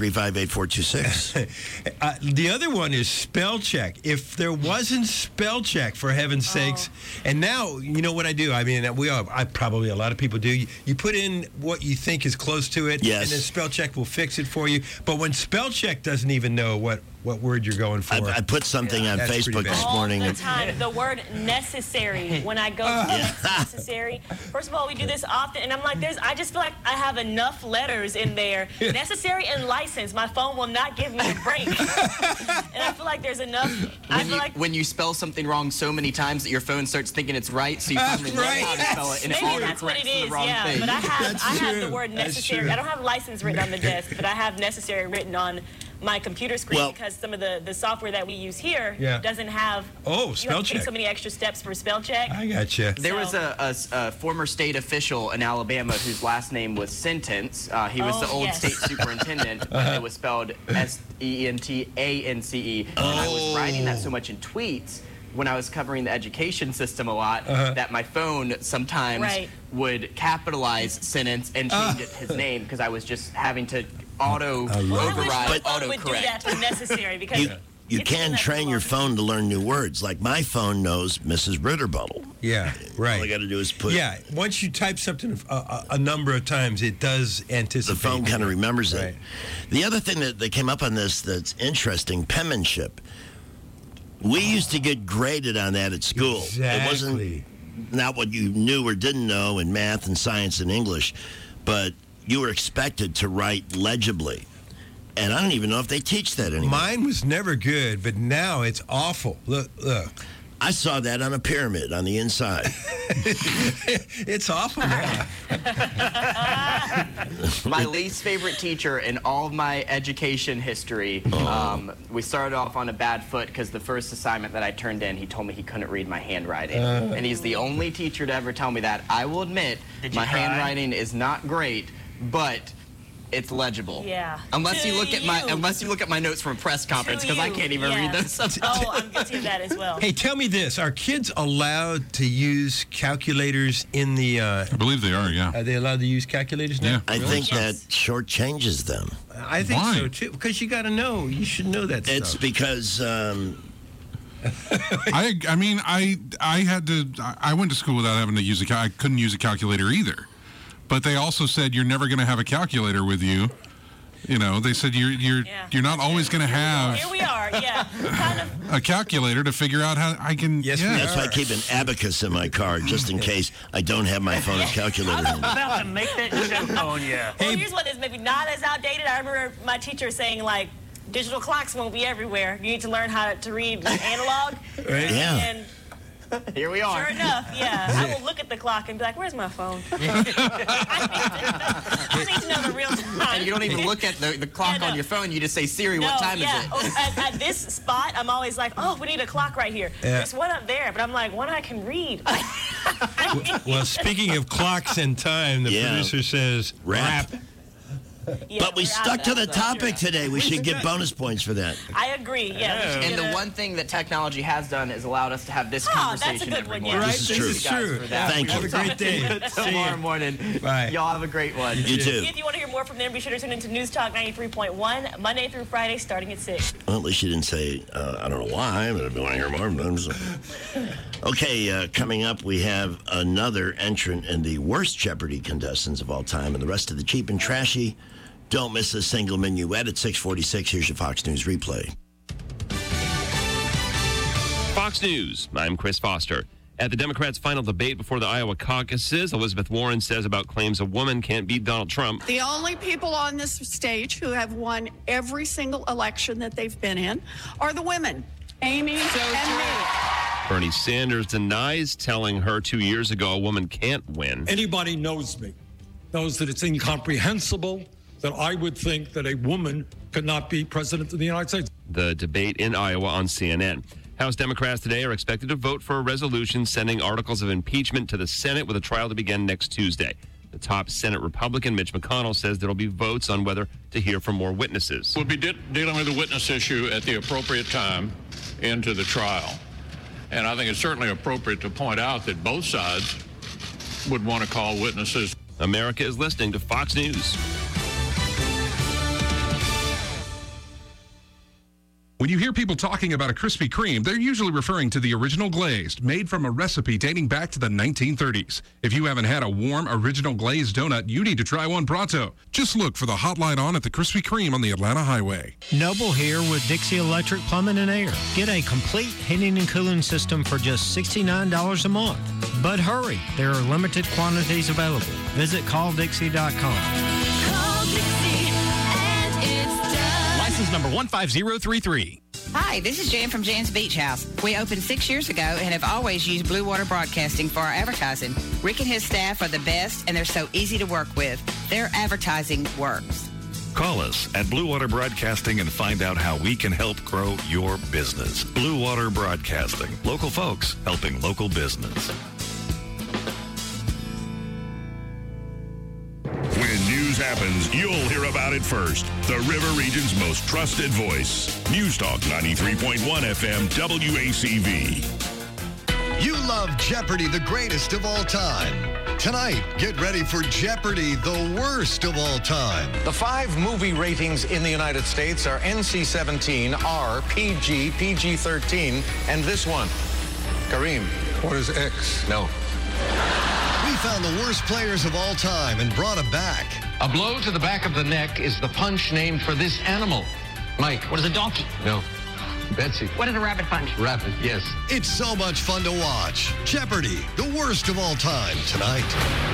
735-8426. The other one is spell check. If there wasn't spell check, for heaven's sakes, and now, you know what I do? I mean, a lot of people do. You put in what you think is close to it, yes, and then spell check will fix it for you. But when spell check doesn't even know what word you're going for. I put something on Facebook this morning. All the time. The word necessary. When I go to necessary. First of all, we do this often, and I'm like, I just feel like I have enough letters in there. Necessary and license. My phone will not give me a break. And I feel like there's enough. When you spell something wrong so many times that your phone starts thinking it's right, so you finally learn how to spell it, and maybe that's what it is. Yeah, but I have the word necessary. I don't have license written on the desk, but I have necessary written on my computer screen because some of the software that we use here doesn't have spell check. So many extra steps for spell check. I gotcha. There was a former state official in Alabama whose last name was Sentence. He was the old state superintendent, but it was spelled Sentance. I was writing that so much in tweets when I was covering the education system a lot that my phone sometimes would capitalize Sentence and change it his name because I was just having to override autocorrect. Would do that for necessary because you can train your phone to learn new words. Like my phone knows Mrs. Ritterbuttle. Yeah, right. All I got to do is put. Yeah, once you type something a number of times, it does anticipate. The phone kind of remembers it. The other thing that came up on this that's interesting, penmanship. We used to get graded on that at school. Exactly. It wasn't not what you knew or didn't know in math and science and English, but you were expected to write legibly. And I don't even know if they teach that anymore. Mine was never good, but now it's awful. Look. I saw that on a pyramid on the inside. It's awful now. My least favorite teacher in all of my education history, we started off on a bad foot because the first assignment that I turned in, he told me he couldn't read my handwriting. And he's the only teacher to ever tell me that. I will admit, my handwriting is not great, but it's legible. Yeah. Unless you look at my notes from a press conference, because I can't even read those sometimes. Oh, I'm guilty of that as well. Hey, tell me this. Are kids allowed to use calculators in the... I believe they are, yeah. Are they allowed to use calculators now? Yeah. I think that shortchanges them. I think so, too. Because you got to know. You should know that stuff. It's because... I mean, I went to school without having to use I couldn't use a calculator either. But they also said you're never going to have a calculator with you. You know, they said you're not always going to have. Here we are, kind of. A calculator to figure out how I can. Yes, that's why I keep an abacus in my car just in case I don't have my phone calculator. I'm about to make that joke on you. Well, here's what is maybe not as outdated. I remember my teacher saying, like, digital clocks won't be everywhere. You need to learn how to read analog. Right. Yeah. And here we are. Sure enough, I will look at the clock and be like, where's my phone? I need to know the real time. And you don't even look at the clock on your phone. You just say, Siri, what time is it? At this spot, I'm always like, oh, we need a clock right here. Yeah. There's one up there, but I'm like, one I can read. Well, speaking of clocks and time, the producer says, rap. But we stuck to the topic today. We should get bonus points for that. I agree, And the one thing that technology has done is allowed us to have this conversation that's a good every one, morning. This is true. Thank you. Have a great day. Tomorrow morning. Bye. Y'all have a great one. You too. If you want to hear more from them, be sure to tune into News Talk 93.1, Monday through Friday, starting at 6. Well, at least you didn't say, I don't know why, but if you want to hear more from them. Okay, coming up, we have another entrant in the worst Jeopardy contestants of all time, and the rest of the cheap and trashy. Don't miss a single minuet at 6:46. Here's your Fox News replay. Fox News. I'm Chris Foster. At the Democrats' final debate before the Iowa caucuses, Elizabeth Warren says about claims a woman can't beat Donald Trump. The only people on this stage who have won every single election that they've been in are the women, Amy and me. Bernie Sanders denies telling her 2 years ago a woman can't win. Anybody knows me knows that it's incomprehensible that I would think that a woman could not be president of the United States. The debate in Iowa on CNN. House Democrats today are expected to vote for a resolution sending articles of impeachment to the Senate with a trial to begin next Tuesday. The top Senate Republican, Mitch McConnell, says there will be votes on whether to hear from more witnesses. We'll be dealing with the witness issue at the appropriate time into the trial. And I think it's certainly appropriate to point out that both sides would want to call witnesses. America is listening to Fox News. When you hear people talking about a Krispy Kreme, they're usually referring to the original glazed, made from a recipe dating back to the 1930s. If you haven't had a warm, original glazed donut, you need to try one pronto. Just look for the hotline on at the Krispy Kreme on the Atlanta Highway. Noble here with Dixie Electric Plumbing and Air. Get a complete heating and cooling system for just $69 a month. But hurry, there are limited quantities available. Visit calldixie.com. License number 15033. Hi, this is Jan from Jan's Beach House. We opened 6 years ago and have always used Blue Water Broadcasting for our advertising. Rick and his staff are the best, and they're so easy to work with. Their advertising works. Call us at Blue Water Broadcasting and find out how we can help grow your business. Blue Water Broadcasting. Local folks helping local business. When news happens, you'll hear about it first. The River Region's most trusted voice. News Talk 93.1 FM WACV. You love Jeopardy, the greatest of all time. Tonight, get ready for Jeopardy, the worst of all time. The 5 movie ratings in the United States are NC-17, R, PG, PG-13, and this one. Kareem. What is X? No. We found the worst players of all time and brought them back. A blow to the back of the neck is the punch named for this animal. Mike. What is a donkey? No. Betsy. What is a rabbit punch? Rabbit, yes. It's so much fun to watch. Jeopardy, the worst of all time, tonight.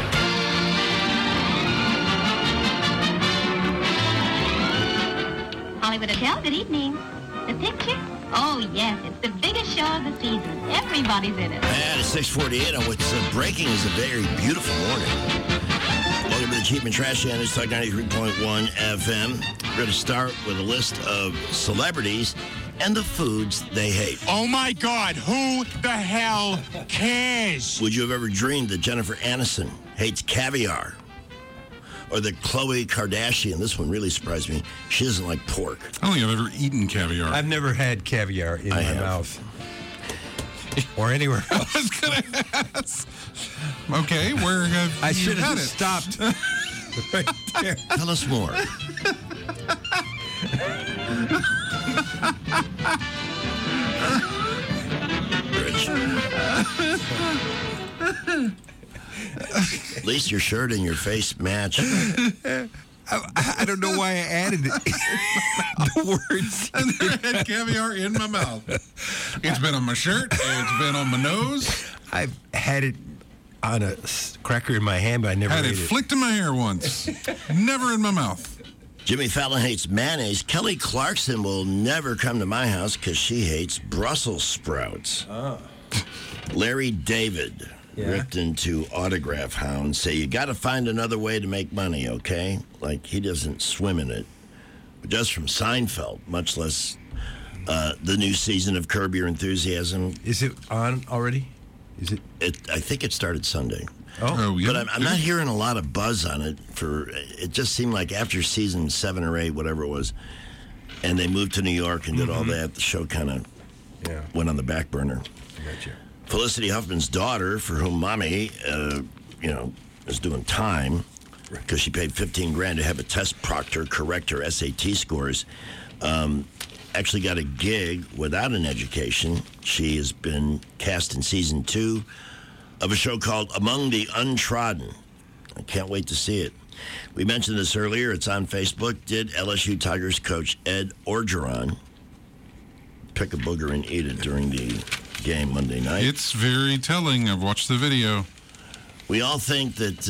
Hollywood Hotel, good evening. The picture? Oh, yes, it's the biggest show of the season. Everybody's in it. And it's 6:48 on what's breaking is a very beautiful morning. Welcome to the Cheap and Trashy on News Talk 93.1 FM. We're going to start with a list of celebrities and the foods they hate. Oh, my God. Who the hell cares? Would you have ever dreamed that Jennifer Aniston hates caviar? Or the Khloe Kardashian. This one really surprised me. She doesn't like pork. I don't think I've ever eaten caviar. I've never had caviar in my mouth. Or anywhere else. I was going to ask. Okay, where have I you should had have it? stopped right there. Tell us more. Rich. At least your shirt and your face match. I don't know why I added it. The words. I never had caviar in my mouth. It's been on my shirt. It's been on my nose. I've had it on a cracker in my hand, but I never Had ate it flicked in my hair once. Never in my mouth. Jimmy Fallon hates mayonnaise. Kelly Clarkson will never come to my house because she hates Brussels sprouts. Oh. Larry David ripped into Autograph Hound. Say, you got to find another way to make money, okay? Like, he doesn't swim in it. But just from Seinfeld, much less the new season of Curb Your Enthusiasm. Is it on already? Is it? I think it started Sunday. Oh, yeah. But I'm not hearing a lot of buzz on it. It just seemed like after season 7 or 8, whatever it was, and they moved to New York and did all that, the show kind of went on the back burner. Gotcha. Felicity Huffman's daughter, for whom mommy, is doing time because she paid $15,000 to have a test proctor correct her SAT scores, actually got a gig without an education. She has been cast in season 2 of a show called Among the Untrodden. I can't wait to see it. We mentioned this earlier. It's on Facebook. Did LSU Tigers coach Ed Orgeron pick a booger and eat it during the game Monday night? It's very telling. I've watched the video. We all think that...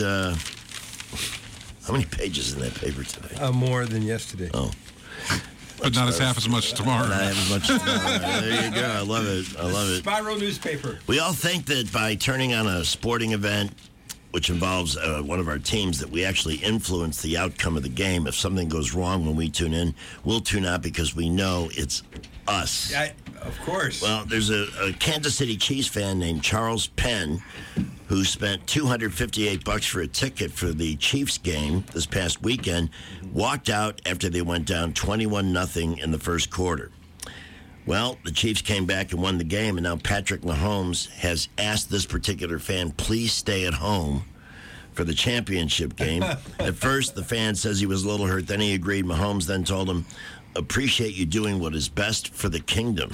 how many pages in that paper today? More than yesterday. Oh. But not as half as much tomorrow. Not as much tomorrow. There you go. I love it. I love it. Spiral newspaper. We all think that by turning on a sporting event, which involves one of our teams, that we actually influence the outcome of the game. If something goes wrong when we tune in, we'll tune out because we know it's us. Of course. Well, there's a Kansas City Chiefs fan named Charles Penn who spent $258 for a ticket for the Chiefs game this past weekend, walked out after they went down 21-0 in the first quarter. Well, the Chiefs came back and won the game, and now Patrick Mahomes has asked this particular fan, please stay at home for the championship game. At first, the fan says he was a little hurt. Then he agreed. Mahomes then told him, appreciate you doing what is best for the kingdom.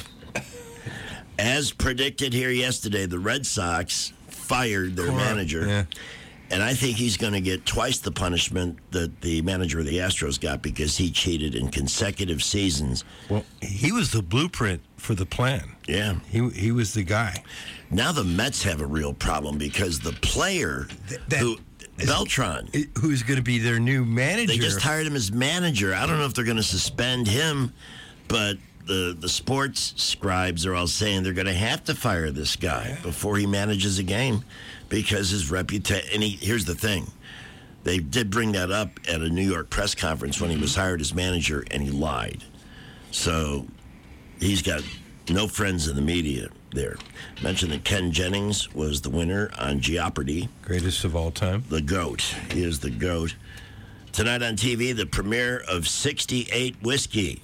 As predicted here yesterday, the Red Sox fired their manager. Yeah. And I think he's going to get twice the punishment that the manager of the Astros got because he cheated in consecutive seasons. Well, he was the blueprint for the plan. Yeah. He was the guy. Now the Mets have a real problem because the player Beltran, who's going to be their new manager. They just hired him as manager. I don't know if they're going to suspend him, but the sports scribes are all saying they're going to have to fire this guy before he manages a game because his reputation. And here's the thing. They did bring that up at a New York press conference when he was hired as manager, and he lied. So he's got no friends in the media there. Mentioned that Ken Jennings was the winner on Jeopardy. Greatest of all time. The GOAT. He is the GOAT. Tonight on TV, the premiere of 68 Whiskey.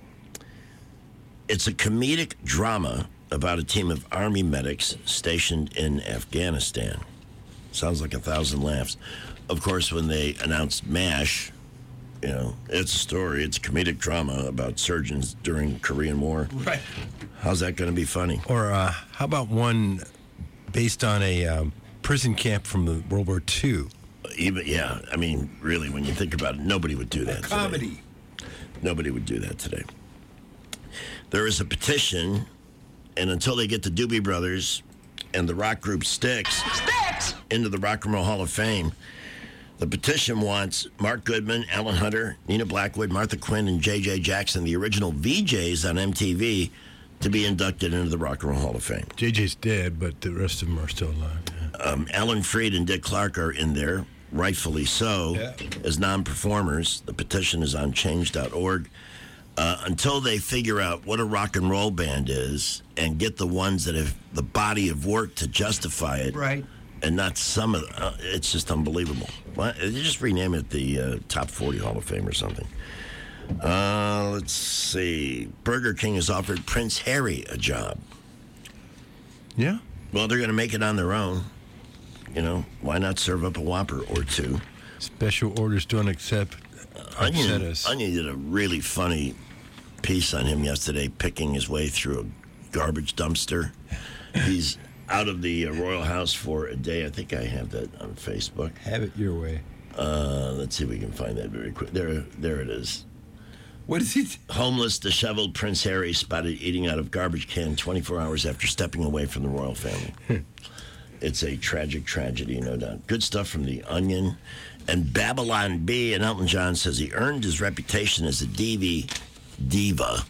It's a comedic drama about a team of Army medics stationed in Afghanistan. Sounds like 1,000 laughs. Of course, when they announced MASH, it's a story. It's a comedic drama about surgeons during Korean War. Right. How's that going to be funny? Or how about one based on a prison camp from the World War II? I mean, really, when you think about it, nobody would do that. Comedy. Nobody would do that today. There is a petition, and until they get the Doobie Brothers and the rock group Styx into the Rock and Roll Hall of Fame, the petition wants Mark Goodman, Alan Hunter, Nina Blackwood, Martha Quinn, and J.J. Jackson, the original VJs on MTV, to be inducted into the Rock and Roll Hall of Fame. JJ's dead, but the rest of them are still alive. Yeah. Alan Freed and Dick Clark are in there, rightfully so, as non-performers. The petition is on change.org. Until they figure out what a rock and roll band is and get the ones that have the body of work to justify it, right? and not some of it's just unbelievable. Why, they just rename it the Top 40 Hall of Fame or something. Let's see. Burger King has offered Prince Harry a job. Yeah? Well, they're going to make it on their own. You know, why not serve up a Whopper or two? Special orders don't upset us. Onion did a really funny piece on him yesterday, picking his way through a garbage dumpster. He's out of the Royal House for a day. I think I have that on Facebook. Have it your way. Let's see if we can find that very quick. There it is. What is he? Homeless, disheveled Prince Harry spotted eating out of garbage can 24 hours after stepping away from the royal family. It's a tragic tragedy, no doubt. Good stuff from The Onion. And Babylon Bee, and Elton John says he earned his reputation as a DV diva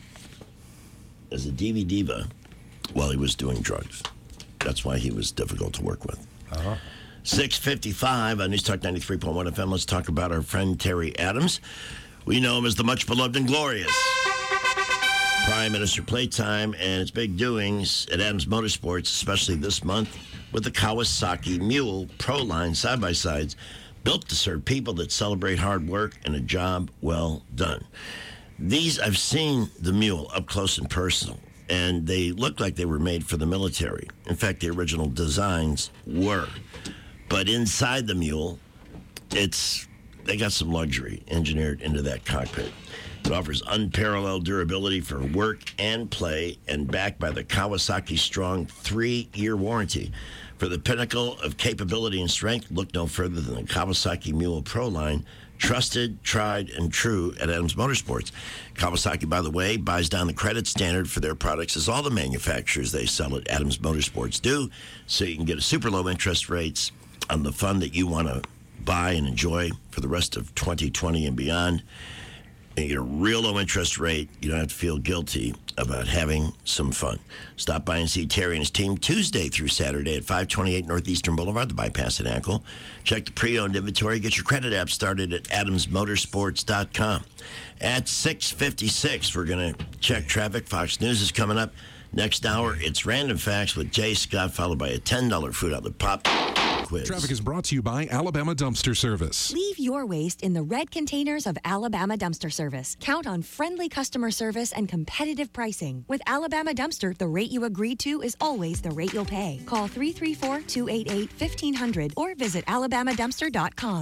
while he was doing drugs. That's why he was difficult to work with. 6:55 on News Talk 93.1 FM. Let's talk about our friend Terry Adams. We know him as the much beloved and glorious Prime Minister Playtime, and its big doings at Adams Motorsports, especially this month, with the Kawasaki Mule Pro Line side-by-sides, built to serve people that celebrate hard work and a job well done. These, I've seen the Mule up close and personal, and they look like they were made for the military. In fact, the original designs were. But inside the Mule, they got some luxury engineered into that cockpit. It offers unparalleled durability for work and play, and backed by the Kawasaki Strong 3-year warranty. For the pinnacle of capability and strength, look no further than the Kawasaki Mule Pro Line. Trusted, tried, and true at Adams Motorsports. Kawasaki, by the way, buys down the credit standard for their products as all the manufacturers they sell at Adams Motorsports do, so you can get a super low interest rates on the fun that you want to buy and enjoy for the rest of 2020 and beyond. And you get a real low interest rate. You don't have to feel guilty about having some fun. Stop by and see Terry and his team Tuesday through Saturday at 528 Northeastern Boulevard, the bypass at Ankle. Check the pre-owned inventory. Get your credit app started at adamsmotorsports.com. At 6:56, we're going to check traffic. Fox News is coming up. Next hour, it's Random Facts with Jay Scott, followed by a $10 food outlet pop quiz. Traffic is brought to you by Alabama Dumpster Service. Leave your waste in the red containers of Alabama Dumpster Service. Count on friendly customer service and competitive pricing. With Alabama Dumpster, the rate you agreed to is always the rate you'll pay. Call 334-288-1500 or visit alabamadumpster.com.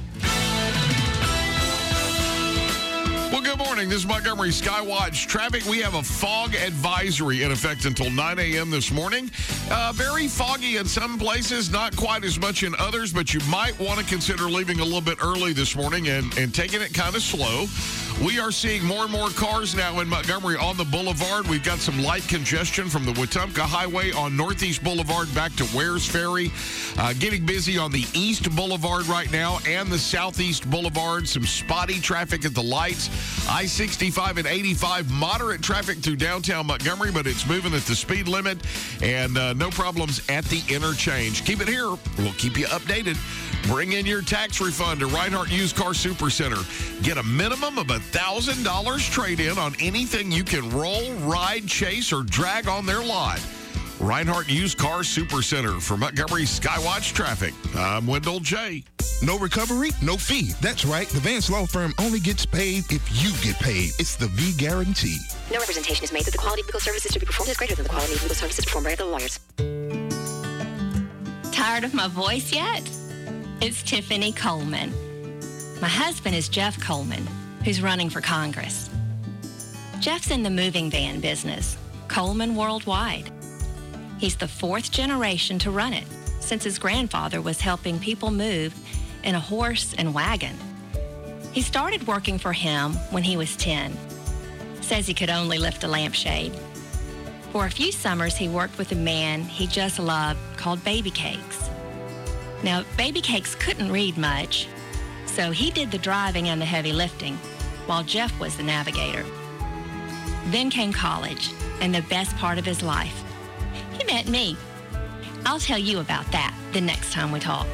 Well, good morning. This is Montgomery Skywatch Traffic. We have a fog advisory in effect until 9 a.m. this morning. Very foggy in some places, not quite as much in others, but you might want to consider leaving a little bit early this morning and taking it kind of slow. We are seeing more and more cars now in Montgomery on the boulevard. We've got some light congestion from the Wetumpka Highway on Northeast Boulevard back to Wares Ferry. Getting busy on the East Boulevard right now and the Southeast Boulevard. Some spotty traffic at the lights. I-65 and 85, moderate traffic through downtown Montgomery, but it's moving at the speed limit, and no problems at the interchange. Keep it here. We'll keep you updated. Bring in your tax refund to Reinhardt Used Car Supercenter. Get a minimum of $1,000 trade-in on anything you can roll, ride, chase, or drag on their lot. Reinhardt Used Car Supercenter. For Montgomery Skywatch Traffic, I'm Wendell J. No recovery, no fee. That's right. The Vance Law Firm only gets paid if you get paid. It's the V Guarantee. No representation is made that the quality of legal services to be performed is greater than the quality of legal services performed by other lawyers. Tired of my voice yet? It's Tiffany Coleman. My husband is Jeff Coleman, who's running for Congress. Jeff's in the moving van business, Coleman Worldwide. He's the fourth generation to run it, since his grandfather was helping people move in a horse and wagon. He started working for him when he was 10. Says he could only lift a lampshade. For a few summers, he worked with a man he just loved called Baby Cakes. Now, Baby Cakes couldn't read much, so he did the driving and the heavy lifting, while Jeff was the navigator. Then came college, and the best part of his life. He met me. I'll tell you about that the next time we talk.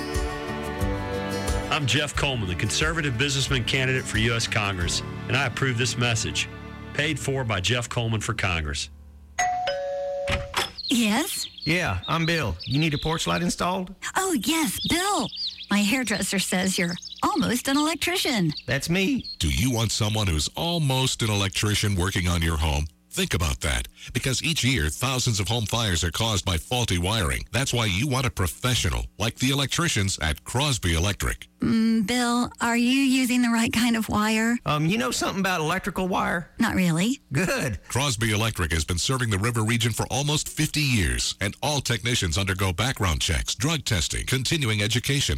I'm Jeff Coleman, the conservative businessman candidate for U.S. Congress, and I approve this message. Paid for by Jeff Coleman for Congress. Yes? Yeah, I'm Bill. You need a porch light installed? Oh, yes, Bill. My hairdresser says you're almost an electrician. That's me. Do you want someone who's almost an electrician working on your home? Think about that, because each year, thousands of home fires are caused by faulty wiring. That's why you want a professional, like the electricians at Crosby Electric. Bill, are you using the right kind of wire? You know something about electrical wire? Not really. Good. Crosby Electric has been serving the River region for almost 50 years, and all technicians undergo background checks, drug testing, continuing education,